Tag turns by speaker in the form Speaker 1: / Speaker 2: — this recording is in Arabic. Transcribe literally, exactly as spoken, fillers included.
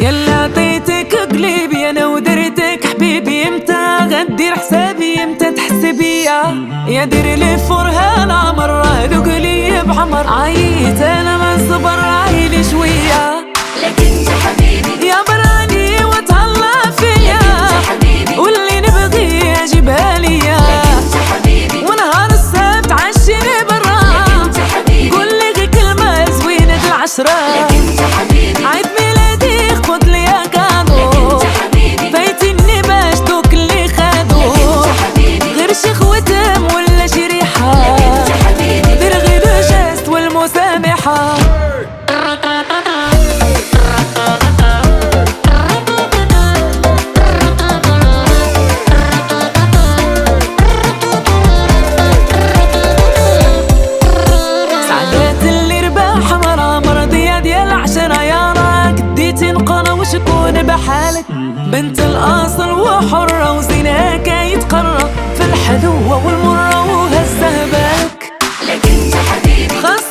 Speaker 1: يلا عطيتك قلبي انا ودرتك حبيبي، امتى غدير حسابي امتى تحس بيا؟ يا دير لي فرها العمر ذوق لي بعمر، عييت انا ما صبر عيلي شويه.
Speaker 2: لك انت حبيبي
Speaker 1: يا براني وتهلا فيا، واللي نبغي اجيبها ليا، ونهار السبت عشيني برا، قولي غي كلمه زوينه العشره. عيد ميلادي خد لي كادو، فايتني باش دوك اللي خادو، غير شي خوتم ولا شي ريحه، دير غير الجست والمسامحه. شكون بحالك بنت الأصل وحرة وزيناك يتقرب في الحلوة والمرة وهزها بالك.
Speaker 2: لك انت حبيبي
Speaker 1: خاص